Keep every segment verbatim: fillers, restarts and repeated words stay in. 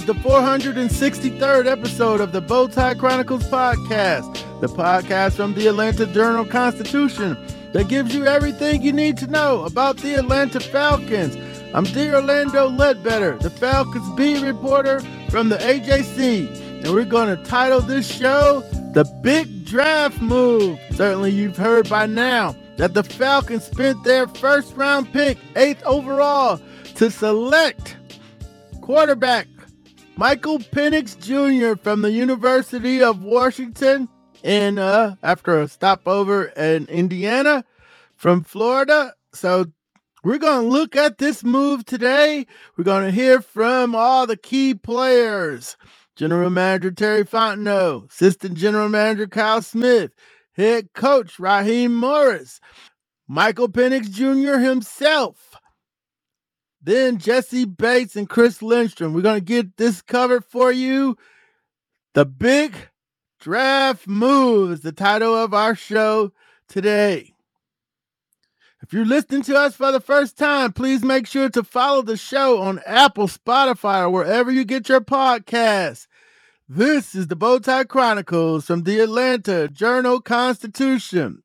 is the four hundred sixty-third episode of the Bowtie Chronicles podcast, the podcast from the Atlanta Journal-Constitution that gives you everything you need to know about the Atlanta Falcons. I'm D. Orlando Ledbetter, the Falcons beat reporter from the A J C, and we're going to title this show The Big Draft Move. Certainly you've heard by now that the Falcons spent their first round pick, eighth overall, to select quarterback Michael Penix Junior from the University of Washington, and uh, after a stopover in Indiana from Florida. So we're going to look at this move today. We're going to hear from all the key players. General Manager Terry Fontenot, Assistant General Manager Kyle Smith, Head Coach Raheem Morris, Michael Penix Junior himself, then Jesse Bates and Chris Lindstrom. We're going to get this covered for you. The Big Draft Move is the title of our show today. If you're listening to us for the first time, please make sure to follow the show on Apple, Spotify, or wherever you get your podcasts. This is the Bowtie Chronicles from the Atlanta Journal-Constitution.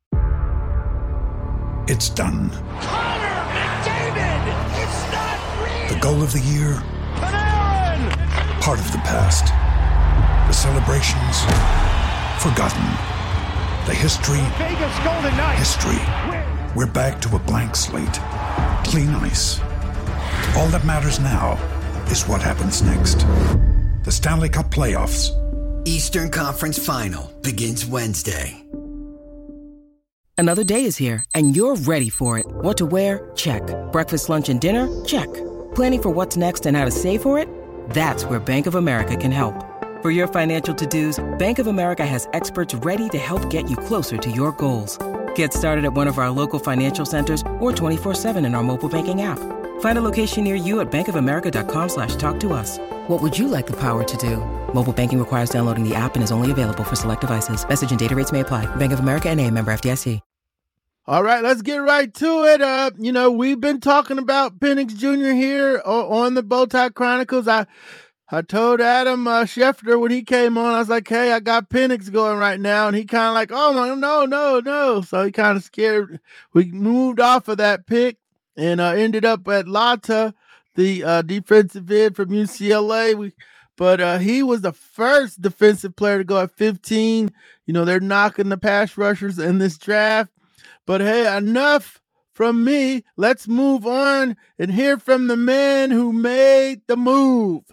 It's done. Connor McDavid! It's not real! The goal of the year, Panarin! part of the past. The celebrations, forgotten. The history, Vegas Golden Knights! history. We're back to a blank slate. Clean ice. All that matters now is what happens next. The Stanley Cup playoffs. Eastern Conference Final begins Wednesday. Another day is here, and you're ready for it. What to wear? Check. Breakfast, lunch, and dinner? Check. Planning for what's next and how to save for it? That's where Bank of America can help. For your financial to-dos, Bank of America has experts ready to help get you closer to your goals. Get started at one of our local financial centers or twenty-four seven in our mobile banking app. Find a location near you at bankofamerica.com slash talk to us. What would you like the power to do? Mobile banking requires downloading the app and is only available for select devices. Message and data rates may apply. Bank of America N A, member F D I C. All right, let's get right to it. Uh, you know, we've been talking about Penix Junior here on the Bowtie Chronicles. I I told Adam uh, Schefter when he came on, I was like, hey, I got Penix going right now. And he kind of like, oh, my, no, no, no. So he kind of scared. We moved off of that pick and uh, ended up at Lata, the uh, defensive end from U C L A. We, but uh, he was the first defensive player to go at fifteen. You know, they're knocking the pass rushers in this draft. But hey, enough from me. Let's move on and hear from the man who made the move.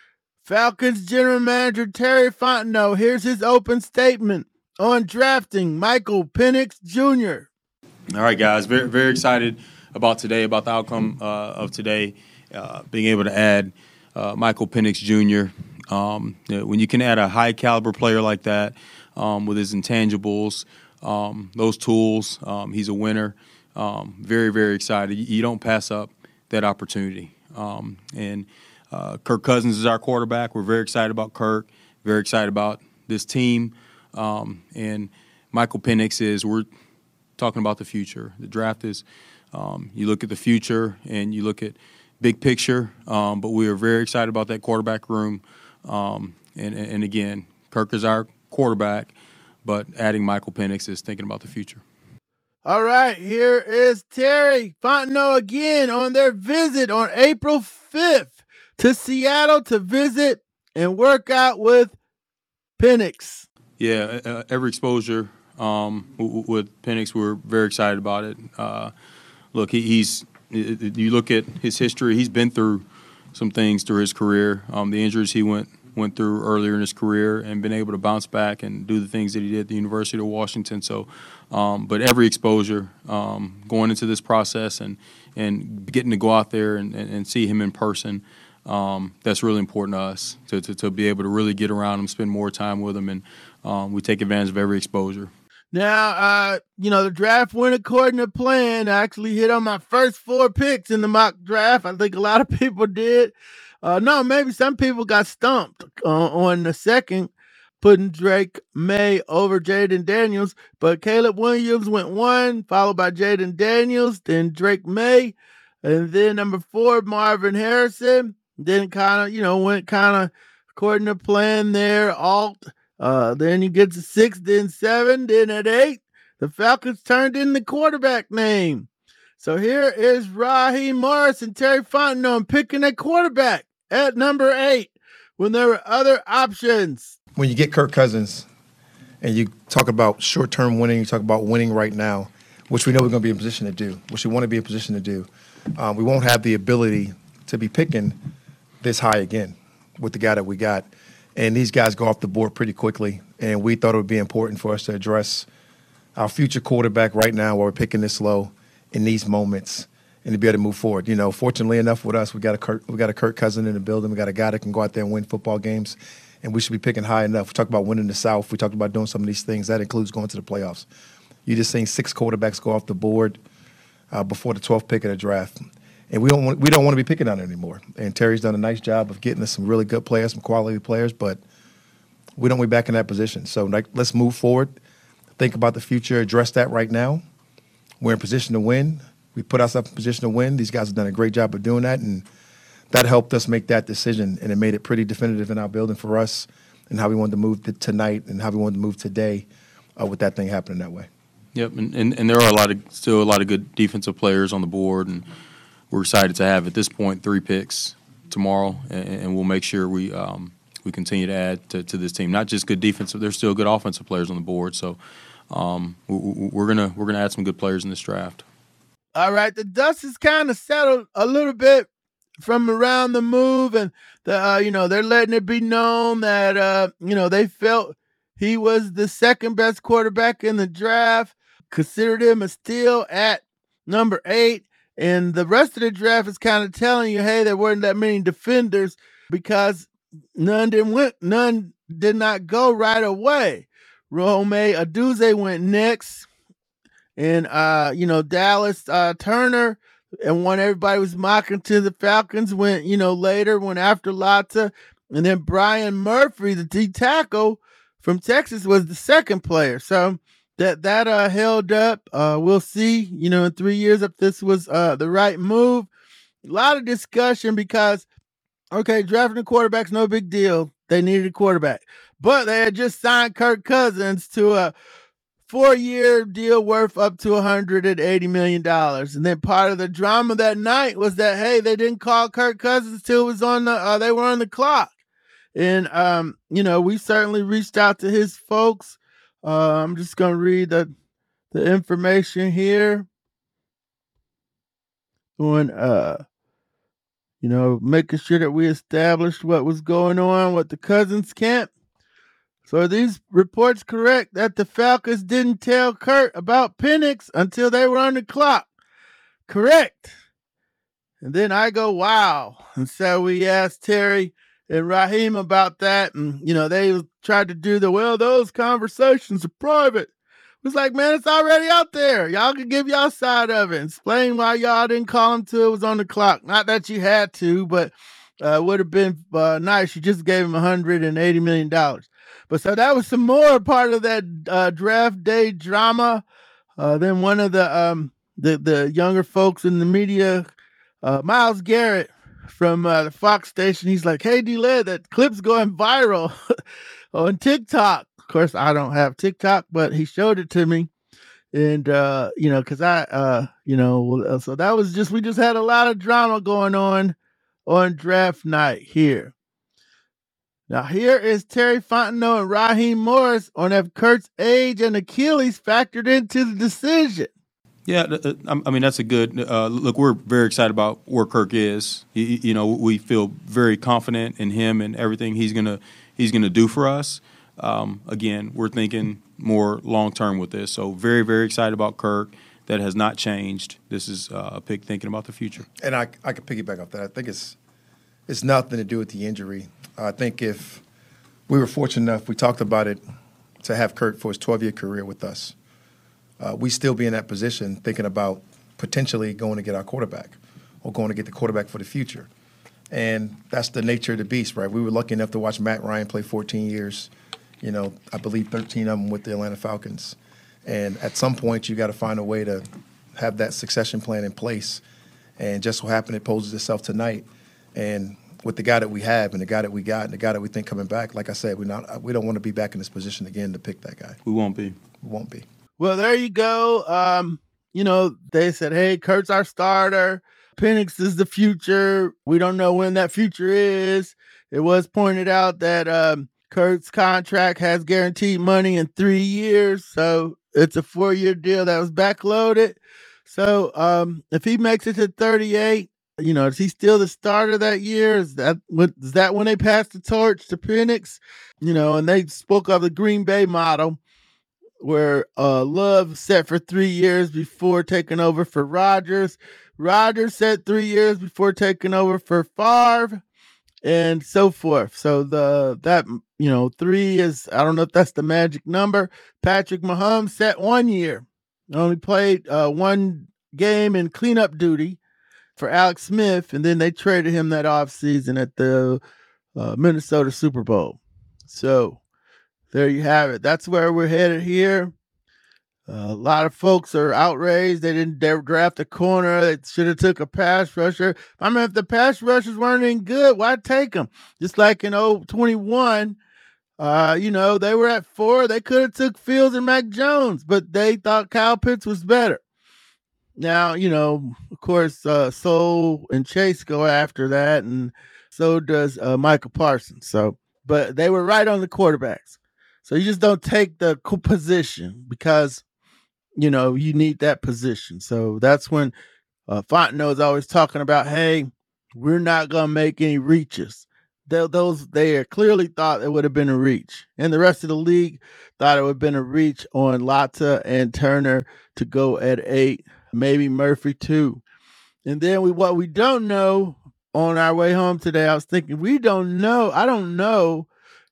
Falcons General Manager Terry Fontenot. Here's his open statement on drafting Michael Penix Junior All right, guys. Very, very excited about today, about the outcome uh, of today, uh, being able to add uh, Michael Penix Junior Um, you know, when you can add a high-caliber player like that um, with his intangibles, um, those tools, um, he's a winner. Um, very, very excited. You, you don't pass up that opportunity. Um, and uh, Kirk Cousins is our quarterback. We're very excited about Kirk, very excited about this team. Um, and Michael Penix is, we're talking about the future. The draft is, um, you look at the future and you look at big picture, um, but we are very excited about that quarterback room. Um, and, and again, Kirk is our quarterback, but adding Michael Penix is thinking about the future. All right, here is Terry Fontenot again on their visit on April fifth to Seattle to visit and work out with Penix. Yeah, uh, every exposure um, w- with Penix, we're very excited about it. Uh, look, he, he's you look at his history, he's been through some things through his career. Um, the injuries he went went through earlier in his career and been able to bounce back and do the things that he did at the University of Washington. So, um, but every exposure um, going into this process and and getting to go out there and, and, and see him in person, um, that's really important to us to, to to be able to really get around him, spend more time with him, and um, we take advantage of every exposure. Now, uh, you know, the draft went according to plan. I actually hit on my first four picks in the mock draft. I think a lot of people did. Uh, no, maybe some people got stumped uh, on the second, putting Drake May over Jaden Daniels. But Caleb Williams went one, followed by Jaden Daniels, then Drake May. And then number four, Marvin Harrison. Then kind of, you know, went kind of according to plan there. Alt. Uh, then you get to six, then seven, then at eight, the Falcons turned in the quarterback name. So here is Raheem Morris and Terry Fontenot picking a quarterback at number eight when there were other options. When you get Kirk Cousins and you talk about short-term winning, you talk about winning right now, which we know we're going to be in position to do, which we want to be in position to do, um, we won't have the ability to be picking this high again with the guy that we got. And these guys go off the board pretty quickly, and we thought it would be important for us to address our future quarterback right now while we're picking this low in these moments and to be able to move forward. You know, fortunately enough with us, we got a Kirk, we got a Kirk Cousins in the building. We got a guy that can go out there and win football games, and we should be picking high enough. We talked about winning the South. We talked about doing some of these things. That includes going to the playoffs. You just seen six quarterbacks go off the board uh, before the twelfth pick of the draft. And we don't want, we don't want to be picking on it anymore. And Terry's done a nice job of getting us some really good players, some quality players, but we don't want to be back in that position. So like, let's move forward, think about the future, address that right now. We're in position to win. We put ourselves in position to win. These guys have done a great job of doing that, and that helped us make that decision, and it made it pretty definitive in our building for us and how we wanted to move to tonight and how we wanted to move today uh, with that thing happening that way. Yep, and, and, and there are a lot of still a lot of good defensive players on the board, and we're excited to have at this point three picks tomorrow, and, and we'll make sure we um, we continue to add to, to this team. Not just good defensive, there's still good offensive players on the board. So um, we, we're gonna we're gonna add some good players in this draft. All right, the dust has kind of settled a little bit from around the move, and the uh, you know they're letting it be known that uh, you know they felt he was the second best quarterback in the draft, considered him a steal at number eight. And the rest of the draft is kind of telling you, hey, there weren't that many defenders because none didn't went, none did not go right away. Rome Odunze went next, and uh, you know Dallas uh, Turner, and one everybody was mocking to the Falcons went, you know, later went after Latta, and then Brian Murphy, the D tackle from Texas, was the second player. So that that uh held up. Uh we'll see, you know, in three years if this was uh the right move. A lot of discussion because okay, drafting a quarterback's no big deal. They needed a quarterback. But they had just signed Kirk Cousins to a four-year deal worth up to one hundred eighty million dollars. And then part of the drama that night was that, hey, they didn't call Kirk Cousins till it was on the uh, they were on the clock. And um, you know, we certainly reached out to his folks. Uh, I'm just going to read the, the information here on, uh, you know, making sure that we established what was going on with the Cousins camp. So are these reports correct that the Falcons didn't tell Kurt about Penix until they were on the clock? Correct. And then I go, wow. And so we asked Terry and Raheem about that, and you know they tried to do the well. Those conversations are private. It was like, man, it's already out there. Y'all can give y'all side of it. Explain why y'all didn't call him till it was on the clock. Not that you had to, but uh, would have been uh, nice. You just gave him one hundred eighty million dollars. But so that was some more part of that uh, draft day drama. Uh, then one of the um, the the younger folks in the media, uh, Myles Garrett, from uh, the Fox station, he's like, hey, D-Led, that clip's going viral on TikTok. Of course, I don't have TikTok, but he showed it to me. And, uh, you know, because I, uh, you know, so that was just, we just had a lot of drama going on on draft night here. Now, here is Terry Fontenot and Raheem Morris on if Kurt's age and Achilles factored into the decision. Yeah, I mean, that's a good uh, – look, we're very excited about where Kirk is. You, you know, we feel very confident in him and everything he's going to he's gonna do for us. Um, again, we're thinking more long-term with this. So very, very excited about Kirk. That has not changed. This is uh, a pick thinking about the future. And I, I could piggyback off that. I think it's it's nothing to do with the injury. I think if we were fortunate enough, we talked about it, to have Kirk for his twelve-year career with us, uh, we still be in that position thinking about potentially going to get our quarterback or going to get the quarterback for the future. And that's the nature of the beast, right? We were lucky enough to watch Matt Ryan play fourteen years, you know, I believe thirteen of them with the Atlanta Falcons. And at some point, you got to find a way to have that succession plan in place. And just so happened it poses itself tonight. And with the guy that we have and the guy that we got and the guy that we think coming back, like I said, we're not, we don't want to be back in this position again to pick that guy. We won't be. We won't be. Well, there you go. Um, you know, they said, hey, Kurt's our starter. Penix is the future. We don't know when that future is. It was pointed out that um, Kurt's contract has guaranteed money in three years. So it's a four-year deal that was backloaded. So um, if he makes it to thirty-eight, you know, is he still the starter that year? Is that what, is that when they passed the torch to Penix? You know, and they spoke of the Green Bay model where uh, Love set for three years before taking over for Rodgers. Rodgers set three years before taking over for Favre, and so forth. So the that you know three is, I don't know if that's the magic number. Patrick Mahomes set one year, only played uh, one game in cleanup duty for Alex Smith, and then they traded him that offseason at the uh, Minnesota Super Bowl. So there you have it. That's where we're headed here. Uh, a lot of folks are outraged. They didn't dare draft a corner. They should have took a pass rusher. I mean, if the pass rushers weren't any good, why take them? Just like in oh twenty-one, uh, you know, they were at four. They could have took Fields and Mac Jones, but they thought Kyle Pitts was better. Now, you know, of course, uh, Soul and Chase go after that, and so does uh, Michael Parsons. So, but they were right on the quarterbacks. So you just don't take the position because, you know, you need that position. So that's when uh, Fontenot is always talking about, hey, we're not going to make any reaches. They, those they clearly thought it would have been a reach. And the rest of the league thought it would have been a reach on Latta and Turner to go at eight, maybe Murphy too. And then we what we don't know on our way home today, I was thinking, we don't know. I don't know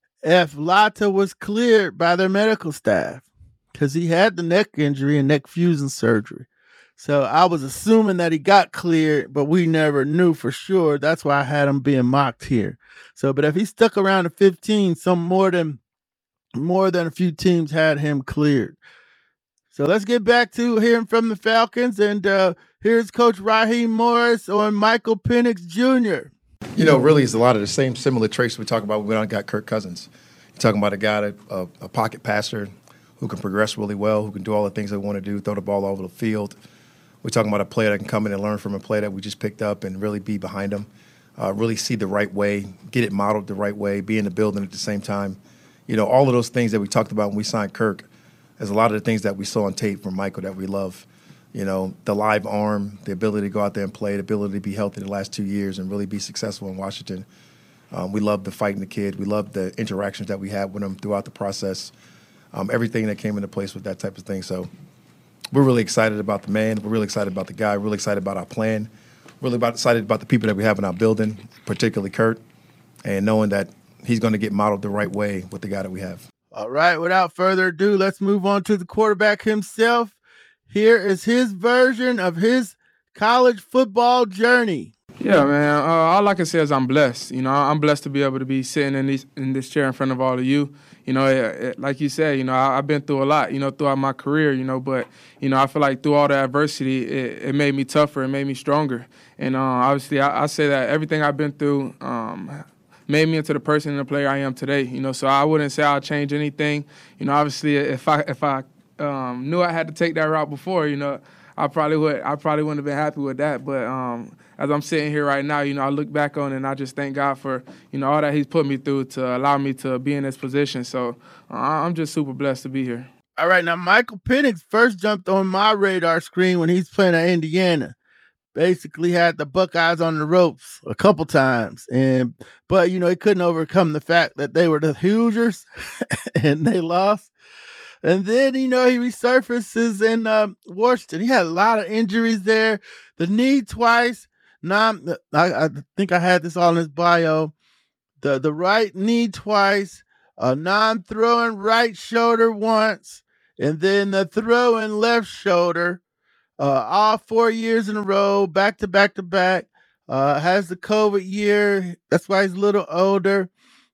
if Latta was cleared by their medical staff because he had the neck injury and neck fusion surgery. So I was assuming that he got cleared, but we never knew for sure. That's why I had him being mocked here. So, but if he stuck around to fifteen, some more than more than a few teams had him cleared. So let's get back to hearing from the Falcons. And uh, here's Coach Raheem Morris on Michael Penix Junior You know, really, it's a lot of the same similar traits we talk about when I got Kirk Cousins. You're talking about a guy, that, a, a pocket passer who can progress really well, who can do all the things they want to do, throw the ball all over the field. We're talking about a player that can come in and learn from a player that we just picked up and really be behind him, uh, really see the right way, get it modeled the right way, be in the building at the same time. You know, all of those things that we talked about when we signed Kirk, there's a lot of the things that we saw on tape from Michael that we love. You know, the live arm, the ability to go out there and play, the ability to be healthy the last two years and really be successful in Washington. Um, we love the fighting the kid. We love the interactions that we had with him throughout the process, um, everything that came into place with that type of thing. So we're really excited about the man. We're really excited about the guy. Really excited about our plan. Really about, excited about the people that we have in our building, particularly Kurt, and knowing that he's going to get modeled the right way with the guy that we have. All right, without further ado, let's move on to the quarterback himself. Here is his version of his college football journey. Yeah, man. Uh, all I can say is I'm blessed. You know, I'm blessed to be able to be sitting in this in this chair in front of all of you. You know, it, it, like you said, you know, I, I've been through a lot, you know, throughout my career, you know, but, you know, I feel like through all the adversity, it, it made me tougher, it made me stronger. And uh, obviously, I, I say that everything I've been through um, made me into the person and the player I am today. You know, so I wouldn't say I'll change anything. You know, obviously, if I if I um, knew I had to take that route before, you know, I probably would. I probably wouldn't have been happy with that. But um, as I'm sitting here right now, you know, I look back on it and I just thank God for, you know, all that He's put me through to allow me to be in this position. So uh, I'm just super blessed to be here. All right, now Michael Penix first jumped on my radar screen when he's playing at Indiana. Basically had the Buckeyes on the ropes a couple times, and but you know he couldn't overcome the fact that they were the Hoosiers and they lost. And then you know he resurfaces in um, Washington. He had a lot of injuries there. The knee twice. Non, I, I think I had this all in his bio. The the right knee twice. A non-throwing right shoulder once, and then the throwing left shoulder. Uh, all four years in a row, back to back to back. Uh, has the COVID year. That's why he's a little older.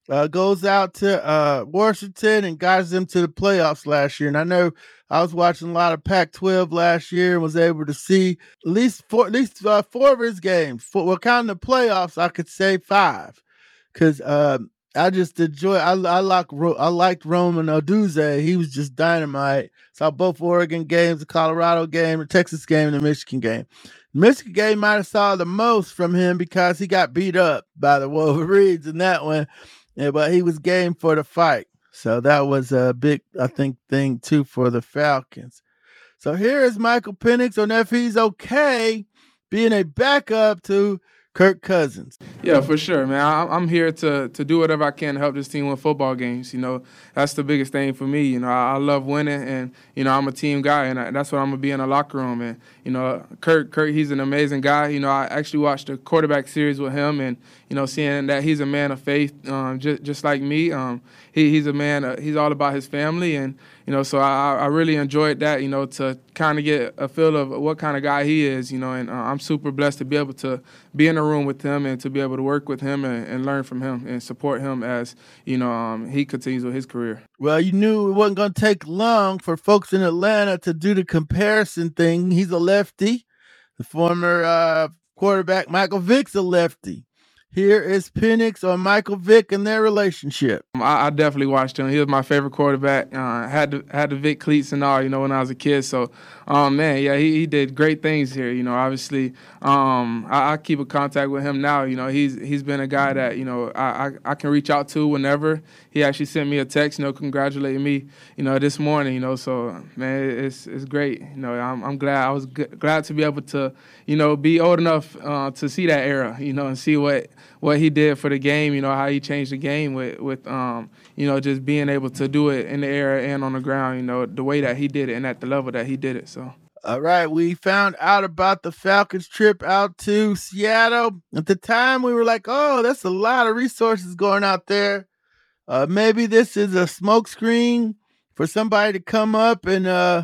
uh, goes out to uh, Washington and guides them to the playoffs last year. And I know I was watching a lot of Pac twelve last year and was able to see at least four, at least uh, four of his games. For, well, counting the playoffs, I could say five, because uh, I just enjoy. I I like I liked Roman Odunze. He was just dynamite. Saw both Oregon games, the Colorado game, the Texas game, and the Michigan game. The Michigan game might have saw the most from him because he got beat up by the Wolverines in that one, yeah, but he was game for the fight. So that was a big, I think, thing too for the Falcons. So here is Michael Penix on if he's okay being a backup to Kirk Cousins. Yeah, for sure, man. I'm here to to do whatever I can to help this team win football games. You know, that's the biggest thing for me. You know, I, I love winning, and you know, I'm a team guy, and I, that's what I'm gonna be in the locker room. And you know, Kirk, Kirk, he's an amazing guy. You know, I actually watched the quarterback series with him, and you know, seeing that he's a man of faith, um, just just like me. Um, he, he's a man. Uh, he's all about his family, and you know, so I, I really enjoyed that. You know, to kind of get a feel of what kind of guy he is. You know, and uh, I'm super blessed to be able to be in the room with him and to be able to work with him and, and learn from him and support him as, you know, um, he continues with his career. Well, you knew it wasn't going to take long for folks in Atlanta to do the comparison thing. He's a lefty. The former uh, quarterback, Michael Vick's a lefty. Here is Penix on Michael Vick and their relationship. I, I definitely watched him. He was my favorite quarterback. Uh, had the, had the Vick cleats and all, you know, when I was a kid. So, um, man, yeah, he, he did great things here. You know, obviously, um, I, I keep in contact with him now. You know, he's he's been a guy that, you know, I, I, I can reach out to whenever. He actually sent me a text, you know, congratulating me, you know, this morning. You know, so man, it's it's great. You know, I'm I'm glad I was g- glad to be able to, you know, be old enough uh, to see that era, you know, and see what. what he did for the game, you know, how he changed the game with, with um, you know, just being able to do it in the air and on the ground, you know, the way that he did it and at the level that he did it. So, all right, we found out about the Falcons trip out to Seattle. At the time, we were like, oh, that's a lot of resources going out there. Uh, maybe this is a smokescreen for somebody to come up and, uh,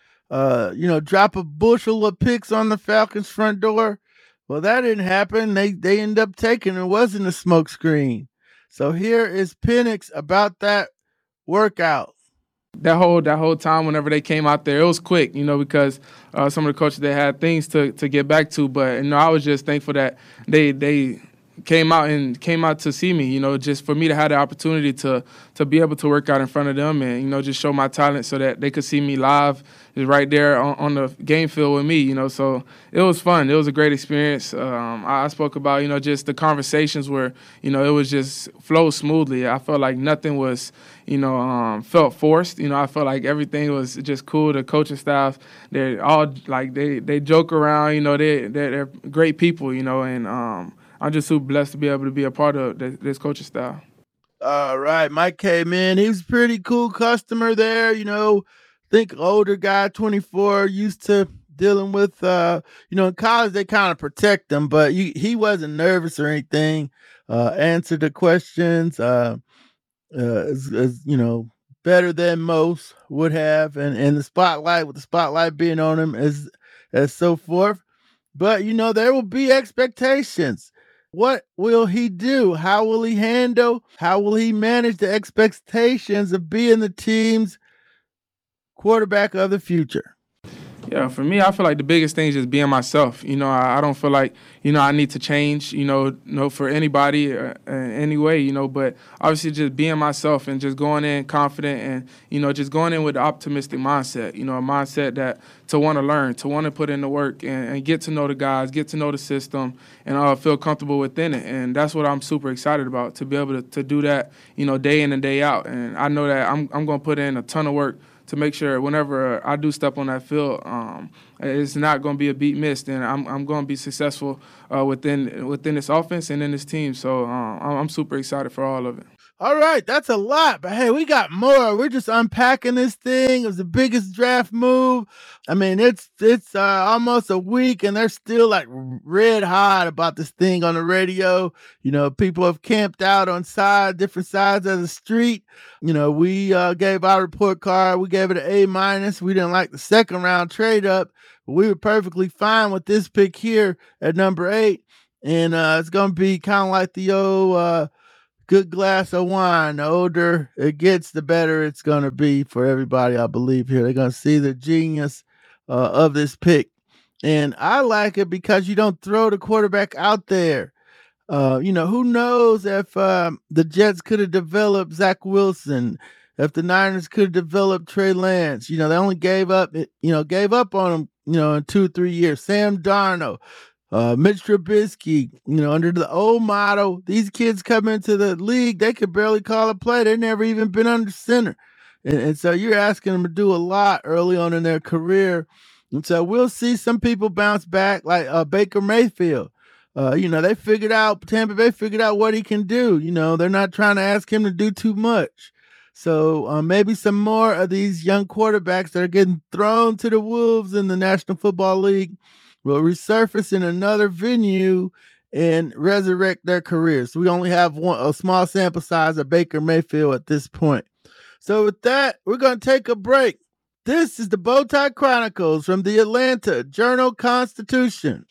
uh, you know, drop a bushel of picks on the Falcons' front door. Well, that didn't happen. They they ended up taking it. It wasn't a smoke screen. So here is Penix about that workout. That whole that whole time, whenever they came out there, it was quick, you know, because uh, some of the coaches, they had things to, to get back to. But, you know, I was just thankful that they they came out and came out to see me, you know, just for me to have the opportunity to to be able to work out in front of them and, you know, just show my talent so that they could see me live right there on, on the game field with me, you know. So it was fun. It was a great experience. Um, I spoke about, you know, just the conversations where, you know, it was just flow smoothly. I felt like nothing was, you know, um, felt forced. You know, I felt like everything was just cool. The coaching staff, they're all like they, they joke around, you know, they, they're, they're great people, you know, and um, I'm just super blessed to be able to be a part of this, this coaching staff. All right, Mike came in. He was a pretty cool customer there, you know. Think older guy, twenty-four, used to dealing with, uh, you know, in college they kind of protect him, but you, he wasn't nervous or anything. Uh, answered the questions, uh, uh, as, as, you know, better than most would have, and and the spotlight, with the spotlight being on him, as as so forth. But you know, there will be expectations. What will he do? How will he handle? How will he manage the expectations of being the team's quarterback of the future? Yeah, for me, I feel like the biggest thing is just being myself. You know, I, I don't feel like, you know, I need to change, you know, no for anybody or, uh, any way, you know, but obviously just being myself and just going in confident and, you know, just going in with an optimistic mindset, you know, a mindset that to want to learn, to want to put in the work and, and get to know the guys, get to know the system and uh, feel comfortable within it. And that's what I'm super excited about, to be able to, to do that, you know, day in and day out. And I know that I'm I'm going to put in a ton of work to make sure whenever I do step on that field, um, it's not going to be a beat missed, and I'm I'm going to be successful uh, within within this offense and in this team. So uh, I'm super excited for all of it. All right, that's a lot, but hey, we got more. We're just unpacking this thing. It was the biggest draft move. I mean, it's it's uh, almost a week, and they're still like red hot about this thing on the radio. You know, people have camped out on side, different sides of the street. You know, we uh, gave our report card. We gave it an A minus. We didn't like the second round trade up, but we were perfectly fine with this pick here at number eight. And uh, it's going to be kind of like the old uh, good glass of wine. The older it gets, the better it's going to be for everybody, I believe, here. They're going to see the genius uh, of this pick. And I like it because you don't throw the quarterback out there. Uh, you know, who knows if um, the Jets could have developed Zach Wilson, if the Niners could have developed Trey Lance. You know, they only gave up, you know, gave up on him, you know, in two, three years. Sam Darnold, uh, Mitch Trubisky, you know, under the old model, these kids come into the league, they could barely call a play. They've never even been under center. And, and so you're asking them to do a lot early on in their career. And so we'll see some people bounce back like uh, Baker Mayfield. Uh, you know, they figured out, Tampa Bay figured out what he can do. You know, they're not trying to ask him to do too much. So uh, maybe some more of these young quarterbacks that are getting thrown to the wolves in the National Football League will resurface in another venue and resurrect their careers. So we only have one, a small sample size of Baker Mayfield at this point. So with that, we're going to take a break. This is the Bowtie Chronicles from the Atlanta Journal-Constitution.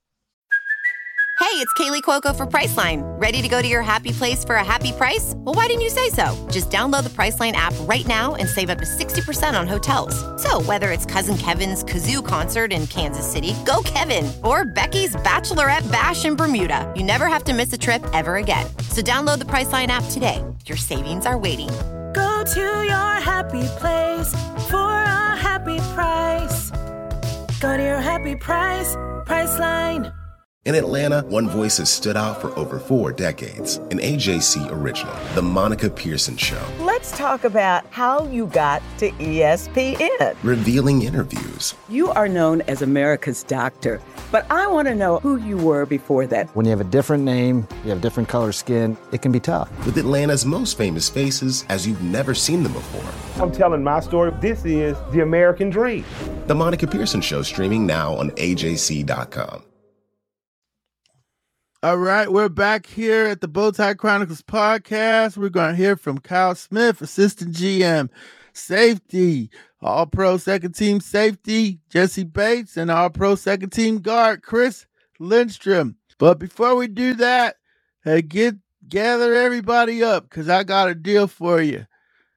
Hey, it's Kaylee Cuoco for Priceline. Ready to go to your happy place for a happy price? Well, why didn't you say so? Just download the Priceline app right now and save up to sixty percent on hotels. So whether it's Cousin Kevin's Kazoo Concert in Kansas City, go Kevin, or Becky's Bachelorette Bash in Bermuda, you never have to miss a trip ever again. So download the Priceline app today. Your savings are waiting. Go to your happy place for a happy price. Go to your happy price, Priceline. In Atlanta, one voice has stood out for over four decades. An A J C original, The Monica Pearson Show. Let's talk about how you got to E S P N. Revealing interviews. You are known as America's doctor, but I want to know who you were before that. When you have a different name, you have different color skin, it can be tough. With Atlanta's most famous faces as you've never seen them before. I'm telling my story. This is the American dream. The Monica Pearson Show, streaming now on A J C dot com. All right, we're back here at the Bowtie Chronicles podcast. We're going to hear from Kyle Smith, assistant G M, safety, all-pro second-team safety, Jesse Bates, and all-pro second-team guard, Chris Lindstrom. But before we do that, hey, get gather everybody up because I got a deal for you.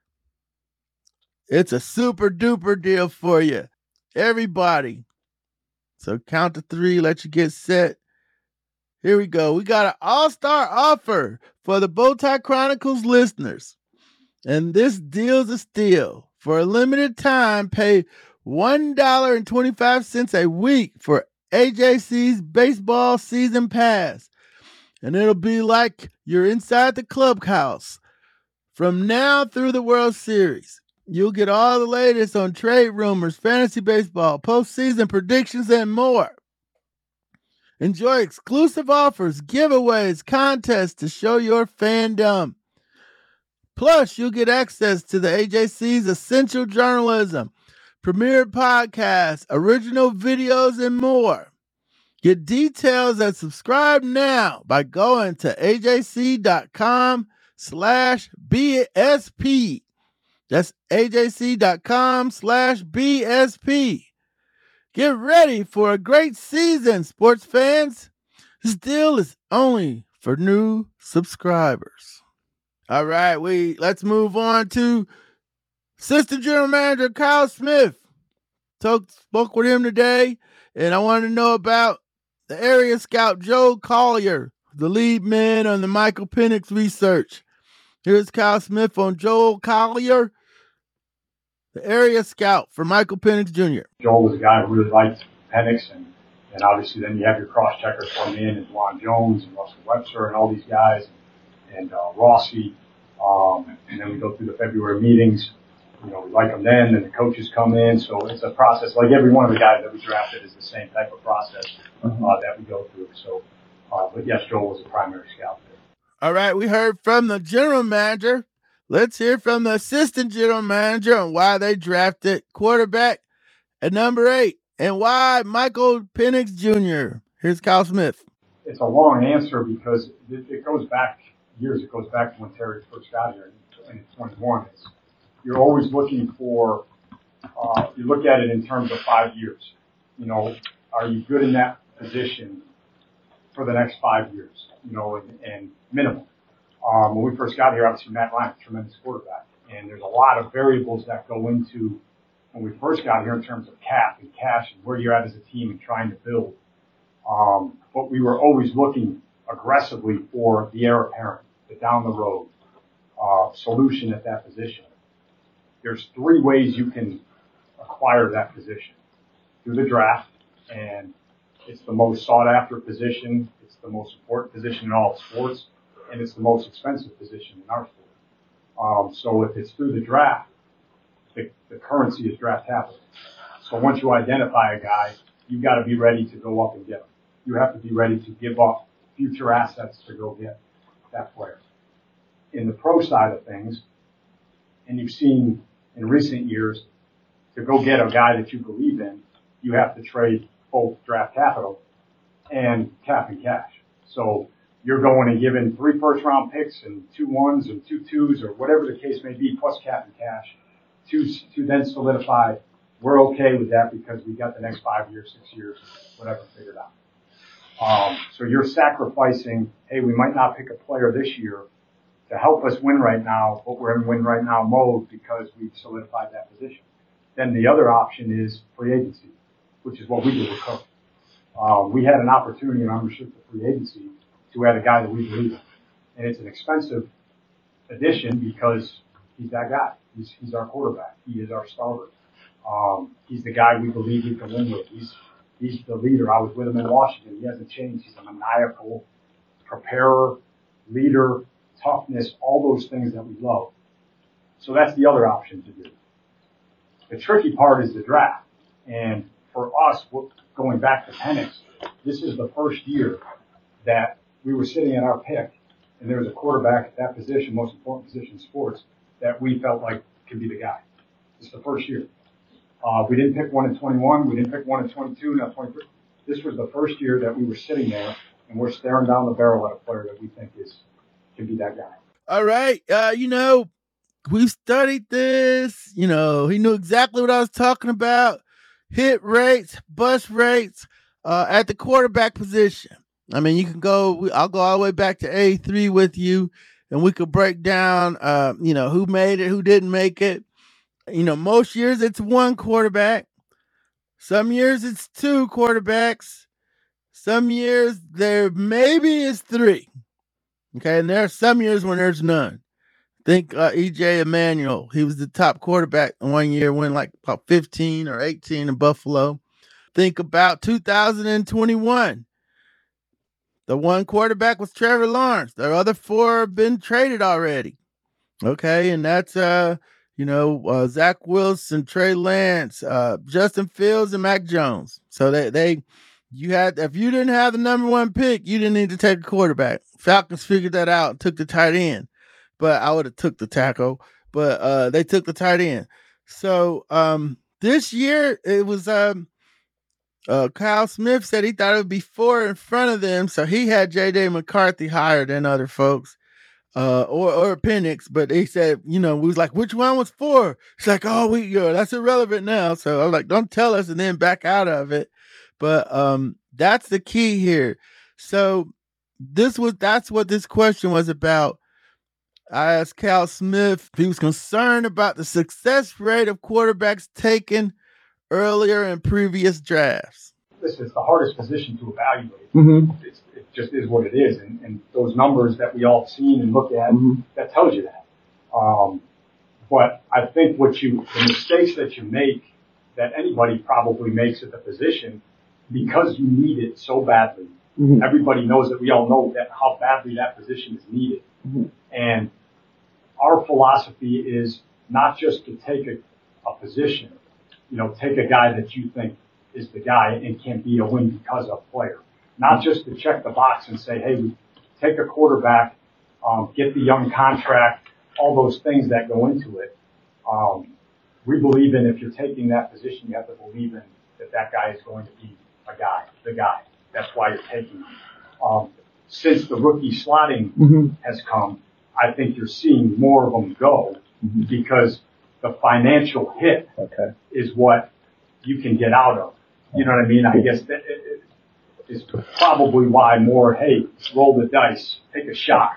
It's a super-duper deal for you. Everybody. So count to three, let you get set. Here we go. We got an all-star offer for the Bowtie Chronicles listeners. And this deal's a steal. For a limited time, pay one dollar and twenty-five cents a week for A J C's baseball season pass. And it'll be like you're inside the clubhouse. From now through the World Series, you'll get all the latest on trade rumors, fantasy baseball, postseason predictions, and more. Enjoy exclusive offers, giveaways, contests to show your fandom. Plus, you'll get access to the A J C's essential journalism, premier podcasts, original videos, and more. Get details and subscribe now by going to ajc.com slash BSP. That's ajc.com slash BSP. Get ready for a great season, sports fans. This deal is only for new subscribers. All right, we let's move on to Assistant General Manager Kyle Smith. Talk, spoke with him today, and I wanted to know about the area scout Joe Collier, the lead man on the Michael Penix research. Here's Kyle Smith on Joel Collier, the area scout for Michael Penix Junior Joel was a guy who really liked Penix, and, and obviously then you have your cross-checkers come in, and Juan Jones and Russell Webster and all these guys, and uh, Rossi, um, and then we go through the February meetings. You know, we like them then, and the coaches come in, so it's a process. Like every one of the guys that we drafted is the same type of process uh, that we go through. So, uh, but yes, Joel was a primary scout there. All right, we heard from the general manager. Let's hear from the assistant general manager on why they drafted quarterback at number eight and why Michael Penix Junior Here's Kyle Smith. It's a long answer because it, it goes back years. It goes back to when Terry first got here in twenty-one. It's, you're always looking for, uh, you look at it in terms of five years. You know, are you good in that position for the next five years? You know, and, and minimum. Um, when we first got here, obviously Matt Ryan, tremendous quarterback. And there's a lot of variables that go into when we first got here in terms of cap and cash and where you're at as a team and trying to build. Um, but we were always looking aggressively for the heir apparent, the down the road, uh, solution at that position. There's three ways you can acquire that position. Through the draft, and it's the most sought after position. It's the most important position in all of sports, and it's the most expensive position in our sport. Um, so if it's through the draft, the, the currency is draft capital. So once you identify a guy, you've got to be ready to go up and get him. You have to be ready to give up future assets to go get that player. In the pro side of things, and you've seen in recent years, to go get a guy that you believe in, you have to trade both draft capital and cap and cash. So you're going and giving three first round picks and two ones and two twos or whatever the case may be, plus cap and cash, to, to then solidify we're okay with that because we got the next five years, six years, whatever figured out. Um, so you're sacrificing, hey, we might not pick a player this year to help us win right now, but we're in win right now mode because we've solidified that position. Then the other option is free agency, which is what we did with Cook. Uh, we had an opportunity in unrestricted free agency to add a guy that we believe in. And it's an expensive addition because he's that guy. He's, he's our quarterback. He is our starter. Um, he's the guy we believe we can win with. He's, he's the leader. I was with him in Washington. He hasn't changed. He's a maniacal preparer, leader, toughness, all those things that we love. So that's the other option to do. The tricky part is the draft. And for us, going back to Penix, this is the first year that we were sitting at our pick, and there was a quarterback at that position, most important position in sports, that we felt like could be the guy. It's the first year. Uh, we didn't pick one in twenty-one. We didn't pick one in twenty-two, not twenty-three. This was the first year that we were sitting there, and we're staring down the barrel at a player that we think is can be that guy. All right. Uh, you know, we studied this. You know, he knew exactly what I was talking about. Hit rates, bust rates uh, at the quarterback position. I mean, you can go, I'll go all the way back to A three with you, and we could break down, uh, you know, who made it, who didn't make it. You know, most years it's one quarterback. Some years it's two quarterbacks. Some years there maybe is three. Okay, and there are some years when there's none. Think uh, E J Emanuel. He was the top quarterback one year, won like about fifteen or eighteen in Buffalo. Think about two thousand twenty-one. The one quarterback was Trevor Lawrence. The other four have been traded already. Okay, and that's, uh, you know, uh, Zach Wilson, Trey Lance, uh, Justin Fields, and Mac Jones. So they, they, you had, if you didn't have the number one pick, you didn't need to take a quarterback. Falcons figured that out and took the tight end. But I would have took the tackle, but uh, they took the tight end. So um, this year it was um, uh, Kyle Smith said he thought it would be four in front of them, so he had J J McCarthy higher than other folks, uh, or or Penix. But he said, you know, we was like, which one was four? It's like, oh, we, you know, that's irrelevant now. So I was like, don't tell us, and then back out of it. But um, that's the key here. So this was that's what this question was about. I asked Cal Smith if he was concerned about the success rate of quarterbacks taken earlier in previous drafts. Listen, it's the hardest position to evaluate. Mm-hmm. It's, it just is what it is. And, and those numbers that we all have seen and look at, mm-hmm. that tells you that. Um, but I think what you, the mistakes that you make, that anybody probably makes at the position, because you need it so badly, mm-hmm. everybody knows that we all know that how badly that position is needed. Mm-hmm. And our philosophy is not just to take a, a position, you know, take a guy that you think is the guy and can be a win because of player. Not just to check the box and say, hey, we take a quarterback, um, get the young contract, all those things that go into it. Um, we believe in if you're taking that position, you have to believe in that that guy is going to be a guy, the guy. That's why you're taking him. Um, since the rookie slotting mm-hmm. has come, I think you're seeing more of them go mm-hmm. because the financial hit okay. is what you can get out of. You know what I mean? I guess that is probably why more, hey, roll the dice, take a shot.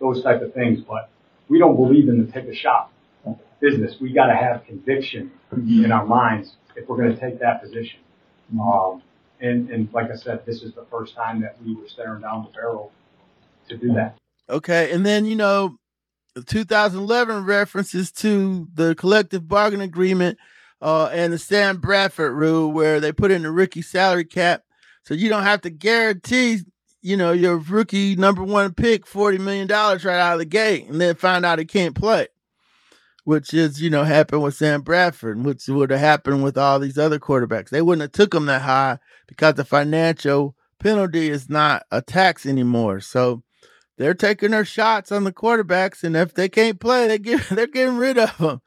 those type of things. But we don't believe in the take a shot business. We got to have conviction in our minds if we're going to take that position. Um, and, and like I said, this is the first time that we were staring down the barrel to do that. Okay, and then, you know, the two thousand eleven references to the collective bargaining agreement uh, and the Sam Bradford rule, where they put in the rookie salary cap, so you don't have to guarantee, you know, your rookie number one pick forty million dollars right out of the gate and then find out he can't play, which is, you know, happened with Sam Bradford, which would have happened with all these other quarterbacks. They wouldn't have took him that high because the financial penalty is not a tax anymore. So they're taking their shots on the quarterbacks, and if they can't play, they get, they're getting rid of them.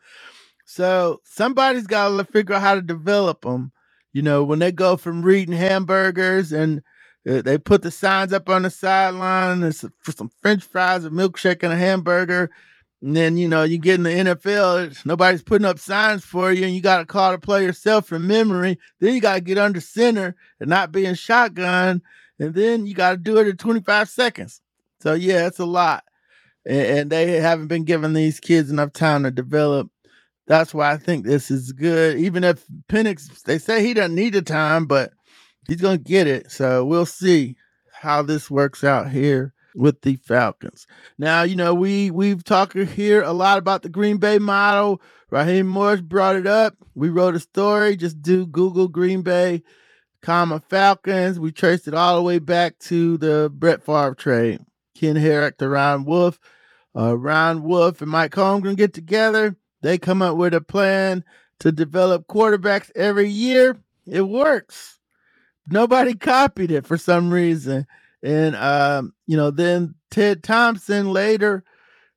So somebody's got to figure out how to develop them. You know, when they go from eating hamburgers and uh, they put the signs up on the sideline for some French fries, a milkshake, and a hamburger, and then, you know, you get in the N F L, nobody's putting up signs for you, and you got to call the play yourself from memory. Then you got to get under center and not be in shotgun, and then you got to do it in twenty-five seconds. So, yeah, it's a lot. And, and they haven't been giving these kids enough time to develop. That's why I think this is good. Even if Penix, they say he doesn't need the time, but he's going to get it. So we'll see how this works out here with the Falcons. Now, you know, we, we've talked here a lot about the Green Bay model. Raheem Morris brought it up. We wrote a story. Just do Google Green Bay, comma, Falcons. We traced it all the way back to the Brett Favre trade. Ken Herrick to Ron Wolf. Uh, Ron Wolf and Mike Holmgren get together. They come up with a plan to develop quarterbacks every year. It works. Nobody copied it for some reason. And, um, you know, then Ted Thompson, later,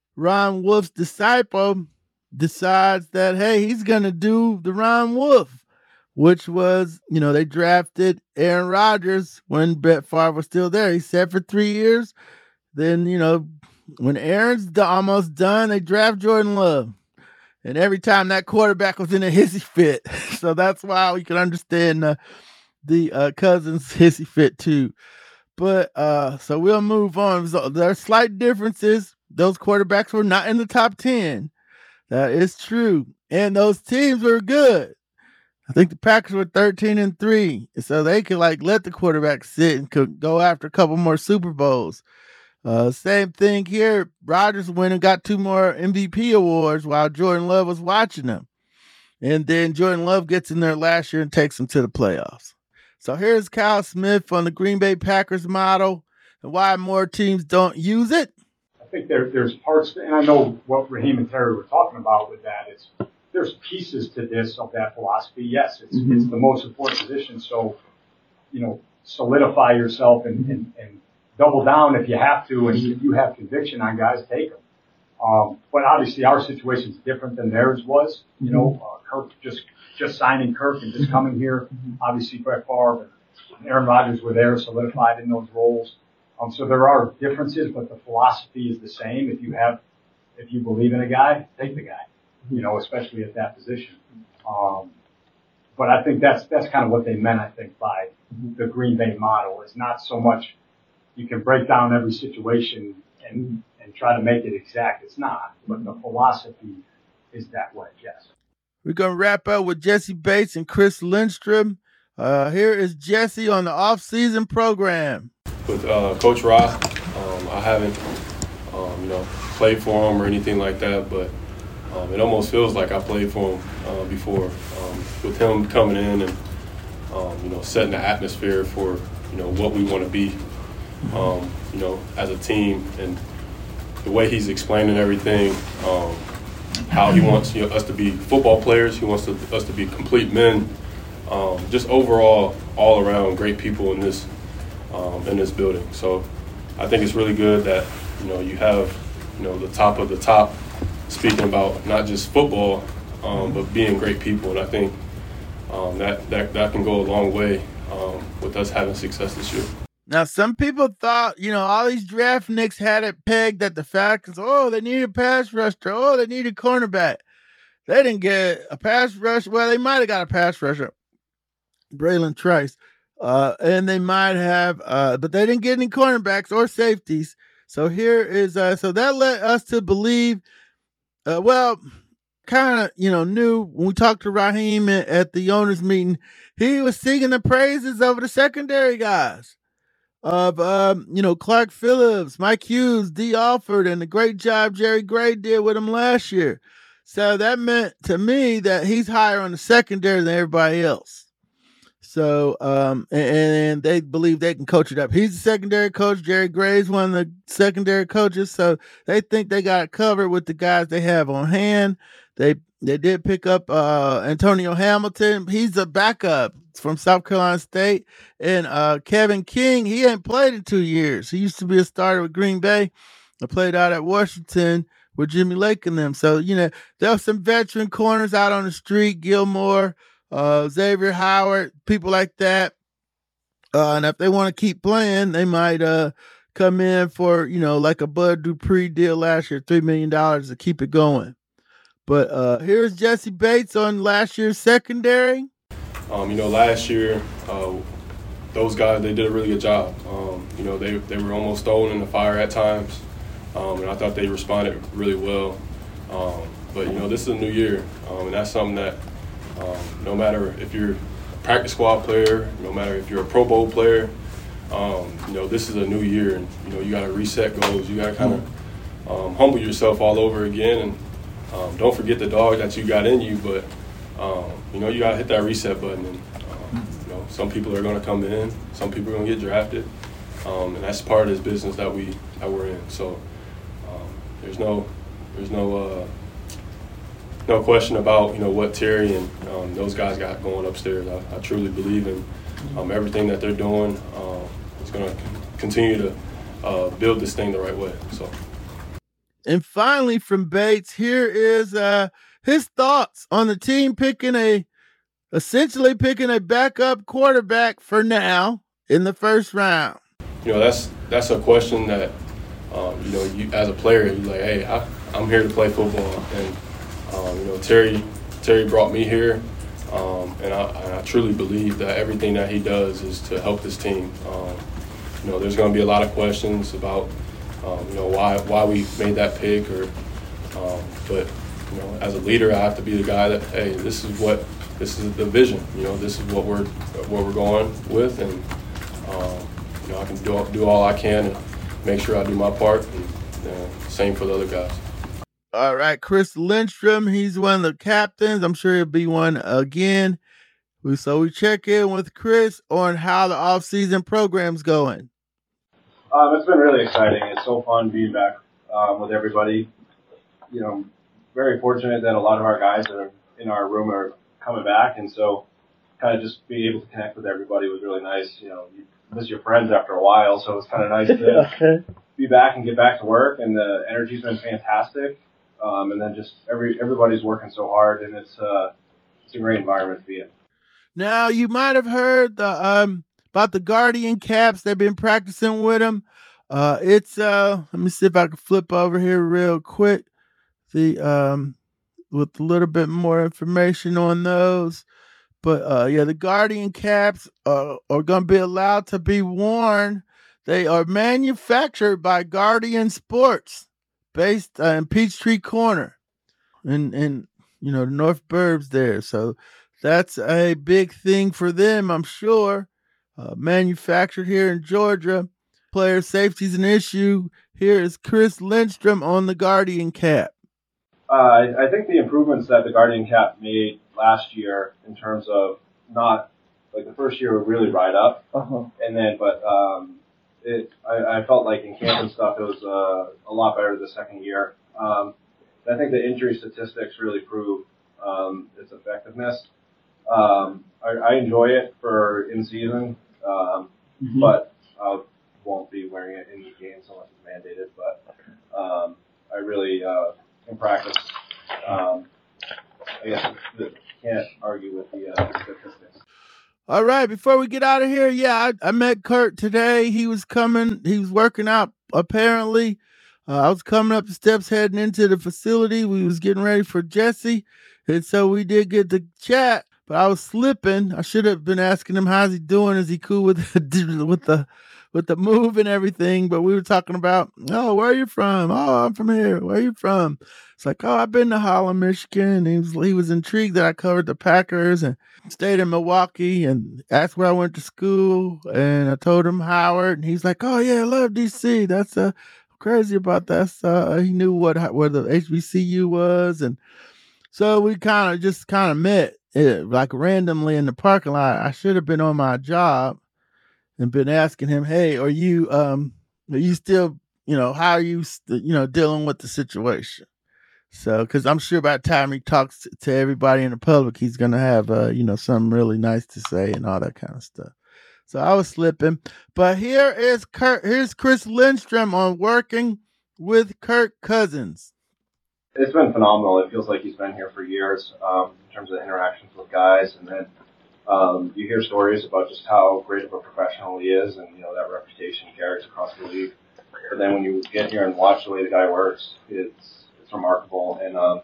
Ron Wolf's disciple, decides that, hey, he's going to do the Ron Wolf, which was, you know, they drafted Aaron Rodgers when Brett Favre was still there. He sat for three years. Then, you know, when Aaron's almost done, they draft Jordan Love. And every time that quarterback was in a hissy fit. So that's why we can understand uh, the uh, Cousins hissy fit too. But uh, so we'll move on. So there are slight differences. Those quarterbacks were not in the top ten. That is true. And those teams were good. I think the Packers were thirteen and three. So they could like let the quarterback sit and could go after a couple more Super Bowls. Uh, same thing here. Rodgers went and got two more M V P awards while Jordan Love was watching them. And then Jordan Love gets in there last year and takes them to the playoffs. So here's Kyle Smith on the Green Bay Packers model and why more teams don't use it. I think there, there's parts, and I know what Raheem and Terry were talking about with that. It's there's pieces to this of that philosophy. Yes, it's mm-hmm. it's the most important position. So, you know, solidify yourself and, and, and double down if you have to, and if you have conviction on guys, take them. Um, but obviously our situation is different than theirs was. You know, uh, Kirk just just signing Kirk and just coming here. Obviously Brett Favre and Aaron Rodgers were there, solidified in those roles. Um, so there are differences, but the philosophy is the same. If you have, if you believe in a guy, take the guy. You know, especially at that position. Um, but I think that's that's kind of what they meant. I think by the Green Bay model. It's not so much you can break down every situation and and try to make it exact. It's not, but the philosophy is that way. Yes. We're gonna wrap up with Jesse Bates and Chris Lindstrom. Uh, here is Jesse on the off-season program. With uh, Coach Ross, um, I haven't, um, you know, played for him or anything like that, but um, it almost feels like I played for him uh, before. Um, with him coming in and um, you know, setting the atmosphere for, you know, what we want to be, um, you know, as a team, and the way he's explaining everything, um, how he wants, you know, us to be football players, he wants to, us to be complete men, um, just overall, all around great people in this um, in this building. So I think it's really good that, you know, you have, you know, the top of the top speaking about not just football, um, but being great people. And I think um, that, that that can go a long way um, with us having success this year. Now, some people thought, you know, all these draft nicks had it pegged that the Falcons, oh, they needed a pass rusher. Oh, they needed cornerback. They didn't get a pass rusher. Well, they might have got a pass rusher, Braylon Trice. Uh, and they might have, uh, but they didn't get any cornerbacks or safeties. So here is uh, so that led us to believe, uh, well, kind of you know knew when we talked to Raheem at, at the owners meeting, he was singing the praises of the secondary guys. Of um, you know, Clark Phillips, Mike Hughes, D. Alford, and the great job Jerry Gray did with him last year. So that meant to me that he's higher on the secondary than everybody else. So um, and, and they believe they can coach it up. He's the secondary coach. Jerry Gray's one of the secondary coaches. So they think they got it covered with the guys they have on hand. They they did pick up uh, Antonio Hamilton. He's a backup from South Carolina State. And uh, Kevin King, he ain't played in two years. He used to be a starter with Green Bay. I played out at Washington with Jimmy Lake and them. So, you know, there are some veteran corners out on the street, Gilmore, uh, Xavier Howard, people like that. Uh, and if they want to keep playing, they might uh, come in for, you know, like a Bud Dupree deal last year, three million dollars to keep it going. But uh, here's Jesse Bates on last year's secondary. Um, you know, last year, uh, those guys, they did a really good job. Um, you know, they they were almost thrown in the fire at times, um, and I thought they responded really well. Um, but, you know, this is a new year, um, and that's something that um, no matter if you're a practice squad player, no matter if you're a Pro Bowl player, um, you know, this is a new year, and, you know, you got to reset goals. You got to kind of um, humble yourself all over again, and um, don't forget the dog that you got in you, but Um, you know, you got to hit that reset button. And, um, you know, some people are going to come in, some people are going to get drafted. Um, and that's part of this business that, we, that we're in. So um, there's no there's no uh, no question about, you know, what Terry and um, those guys got going upstairs. I, I truly believe in um, everything that they're doing. Um, it's going to continue to uh, build this thing the right way. So. And finally from Bates, here is uh, – his thoughts on the team picking a, essentially picking a backup quarterback for now in the first round. You know, that's that's a question that, um, you know, you as a player, you're like, hey, I, I'm here to play football. And, um, you know, Terry Terry brought me here, um, and, I, and I truly believe that everything that he does is to help this team. Um, you know, there's going to be a lot of questions about, um, you know, why why we made that pick, or, um, but, you know, as a leader, I have to be the guy that, hey, this is what, this is the vision. You know, this is what we're, what we're going with, and um, you know, I can do do all I can and make sure I do my part. And uh, same for the other guys. All right, Chris Lindstrom, he's one of the captains. I'm sure he'll be one again. So we check in with Chris on how the off-season program's going. Um, it's been really exciting. It's so fun being back um, with everybody. You know, very fortunate that a lot of our guys that are in our room are coming back, and so kind of just being able to connect with everybody was really nice. You know, you miss your friends after a while, so it's kind of nice to okay. be back and get back to work, and the energy's been fantastic. Um, and then just every everybody's working so hard, and it's uh, it's a great environment to be in. Now, you might have heard the, um, about the Guardian Caps. They've been practicing with them. Uh, it's uh, let me see if I can flip over here real quick. The um, with a little bit more information on those. But uh, yeah, the Guardian Caps uh, are going to be allowed to be worn. They are manufactured by Guardian Sports, based uh, in Peachtree Corner, in in you know the North Burbs there. So that's a big thing for them, I'm sure. Uh, manufactured here in Georgia. Player safety is an issue. Here is Chris Lindstrom on the Guardian Cap. Uh, I, I think the improvements that the Guardian Cap made last year in terms of not, like the first year would really ride up. Uh-huh. And then, but um, it, I, I felt like in camp and stuff, it was uh, a lot better the second year. Um, I think the injury statistics really prove um, its effectiveness. Um, I, I enjoy it for in season, um, mm-hmm. but I won't be wearing it in the games unless it's mandated. But um, I really, uh, in practice, um, I guess you can't argue with the uh, statistics. All right, before we get out of here, yeah, I, I met Kurt today. He was coming, he was working out apparently. Uh, I was coming up the steps heading into the facility. We was getting ready for Jesse, and so we did get to chat. but I was slipping. I should have been asking him how's he doing. Is he cool with the, with the with the move and everything? But we were talking about, oh, where are you from? Oh, I'm from here. Where are you from? It's like, oh, I've been to Holland, Michigan. He was he was intrigued that I covered the Packers and stayed in Milwaukee and asked where I went to school. And I told him Howard, and he's like, oh yeah, I love D C. That's uh, crazy about that. So uh, he knew what where the H B C U was, and so we kind of just kind of met it, like randomly in the parking lot. I should have been on my job and been asking him, hey, are you um are you still, you know, how are you you know dealing with the situation? So, because I'm sure by the time he talks to, to everybody in the public, he's going to have, uh, you know, something really nice to say and all that kind of stuff. So I was slipping. But here is Kurt, here's Chris Lindstrom on Working with Kirk Cousins. It's been phenomenal. It feels like he's been here for years um, in terms of interactions with guys. And then um, you hear stories about just how great of a professional he is, and, you know, that reputation he carries across the league. But then when you get here and watch the way the guy works, it's It's remarkable, and um,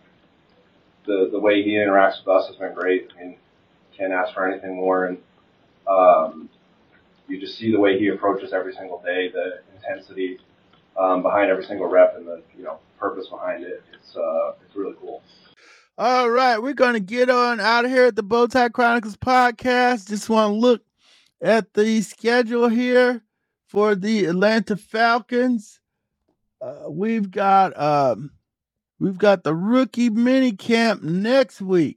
the the way he interacts with us has been great. I mean, can't ask for anything more, and um, you just see the way he approaches every single day, the intensity um, behind every single rep, and the you know purpose behind it. It's uh, it's really cool. All right, we're gonna get on out of here at the Bowtie Chronicles podcast. Just want to look at the schedule here for the Atlanta Falcons. Uh, we've got. Um, We've got the rookie mini camp next week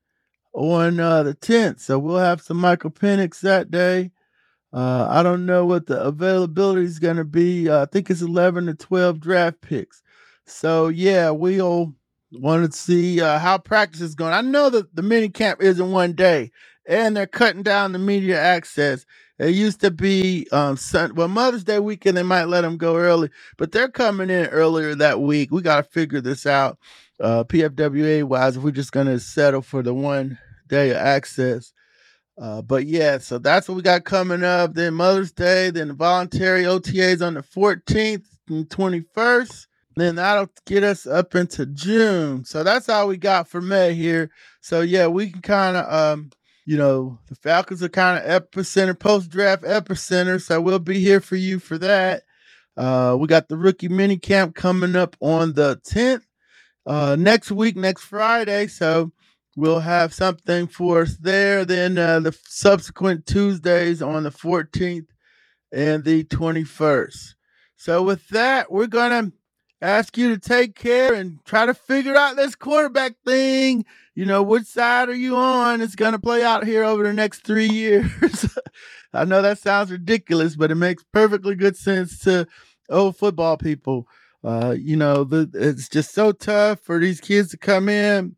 on uh, the tenth. So we'll have some Michael Penix that day. Uh, I don't know what the availability is going to be. Uh, I think it's eleven to twelve draft picks. So, yeah, we'll want to see uh, how practice is going. I know that the mini camp isn't one day, and they're cutting down the media access. It used to be, um, Sun- well, Mother's Day weekend, they might let them go early, but they're coming in earlier that week. We got to figure this out, uh, P F W A-wise, if we're just going to settle for the one day of access. Uh, but, yeah, so that's what we got coming up. Then Mother's Day, then the voluntary O T As on the fourteenth and twenty-first. Then that'll get us up into June. So that's all we got for May here. So, yeah, we can kind of... Um, You know, the Falcons are kind of epicenter, post-draft epicenter, so we'll be here for you for that. Uh, we got the rookie mini camp coming up on the tenth uh, next week, next Friday, so we'll have something for us there. Then uh, the subsequent Tuesdays on the fourteenth and the twenty-first. So with that, we're going to ask you to take care and try to figure out this quarterback thing. You know, which side are you on? It's going to play out here over the next three years. I know that sounds ridiculous, but it makes perfectly good sense to old football people. Uh, you know, the, it's just so tough for these kids to come in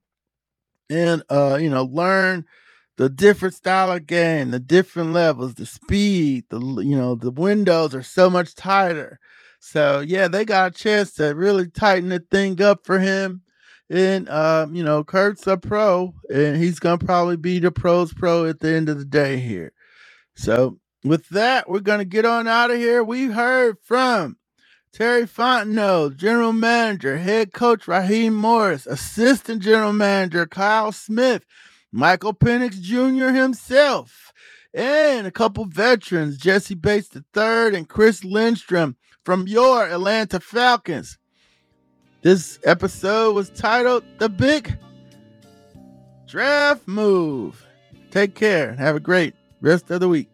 and, uh, you know, learn the different style of game, the different levels, the speed, the, you know, the windows are so much tighter. So, yeah, they got a chance to really tighten the thing up for him. And, um, you know, Kurt's a pro, and he's going to probably be the pro's pro at the end of the day here. So, with that, we're going to get on out of here. We heard from Terry Fontenot, general manager, head coach Raheem Morris, assistant general manager Kyle Smith, Michael Penix Junior himself, and a couple veterans, Jesse Bates the third and Chris Lindstrom from your Atlanta Falcons. This episode was titled The Big Draft Move. Take care and have a great rest of the week.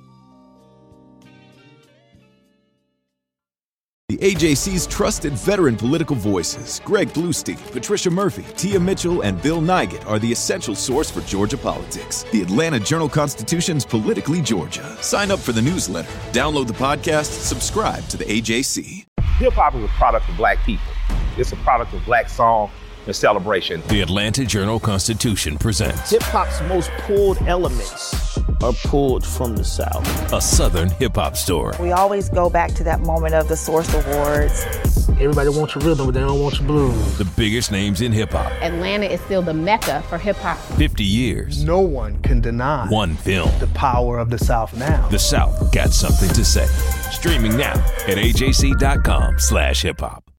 The A J C's trusted veteran political voices, Greg Bluestein, Patricia Murphy, Tia Mitchell, and Bill Nygut, are the essential source for Georgia politics. The Atlanta Journal-Constitution's Politically Georgia. Sign up for the newsletter, download the podcast, subscribe to the A J C. Hip-hop is a product of black people. It's a product of black song and celebration. The Atlanta Journal-Constitution presents hip-hop's most pulled elements are pulled from the South. A Southern hip-hop story. We always go back to that moment of the Source Awards. Everybody wants your rhythm, but they don't want your blues. The biggest names in hip-hop. Atlanta is still the mecca for hip-hop. fifty years. No one can deny one film. The power of the South now. The South got something to say. Streaming now at A J C dot com slash hip hop.